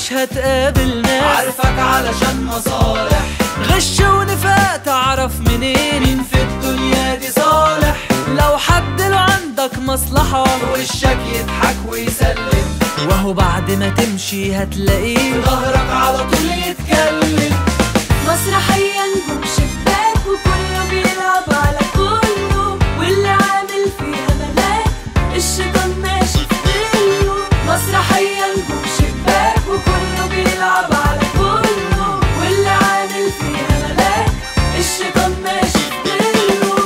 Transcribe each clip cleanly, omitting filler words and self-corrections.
مش هتقابل ناس عارفك علشان مصالح، غش ونفاق تعرف منين مين في الدنيا دي صالح. لو حد له عندك مصلحة وشك يضحك ويسلم، وهو بعد ما تمشي هتلاقيه في ظهرك على طول يتكلم. مسرحية نجوم شباك وكله بيلعب على كله، واللي عامل فيها ملاك الشيطان ماشي في ظله. مسرحية نجوم شباك وكله بيلعب على كله، واللي عامل فيها ملاك الشيطان ماشي في ظله.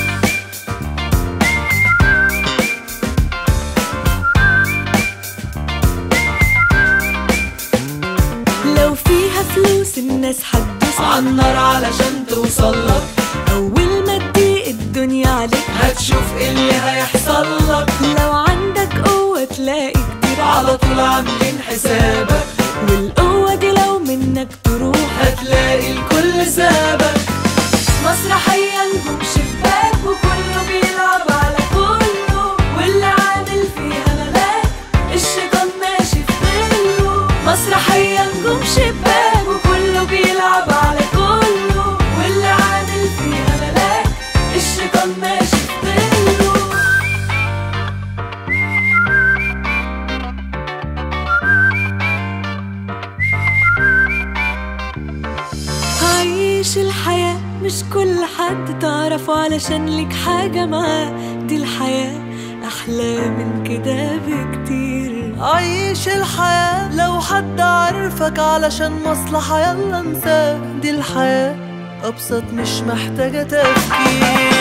لو فيها فلوس الناس هتدوس عالنار علشان توصلك، أول ما تضيق الدنيا عليك هتشوف ايه اللي هيحصل لك. لو عندك قوة تلاقي كتير على طول عاملين حسابك، والقوة دي لو منك تروح هتلاقي الكل سابك. مسرحية نجوم شباك وكله بيلعب على كله، واللي عامل فيها ملاك الشيطان ماشي في ظله. مسرحية نجوم شباك وكله بيلعب على كله، واللي عامل فيها ملاك الشيطان ماشي في ظله. عيش الحياة مش كل حد تعرفه علشان ليك حاجة معاه، دي الحياة أحلى من كده بكتير. عيش الحياة لو حد عارفك علشان مصلحة يلا انساه، دي الحياة أبسط مش محتاجة تفكير.